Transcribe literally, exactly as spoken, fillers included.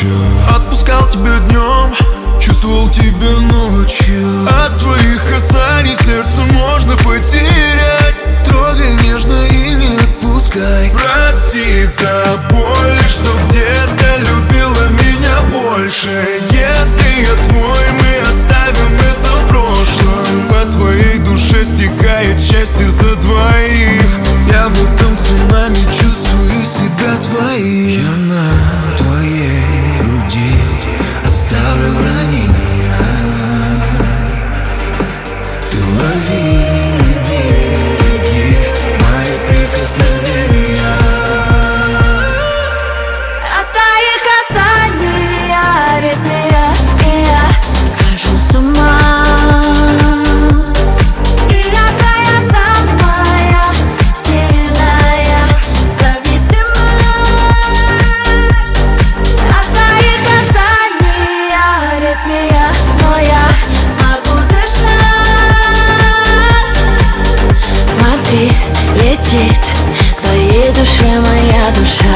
ночью. Отпускал тебя днем, чувствовал тебя ночью. От твоих касаний сердце можно потерять. Трогай нежно и не отпускай. Прости за боль, что где-то любила меня больше. Если я твой, мы оставим это в прошлом. По твоей душе стекает счастье за двоих. Я в этом цунами чувствую себя твоим. Я на твоей груди оставлю ранения. Ты лови и береги мои прикосновения. От твоих касаний аритмия, и я схожу с ума. И я твоя самая сильная зависимость. От твоих касаний аритмия, но я могу дышать. Смотри, летит к твоей душе моя душа.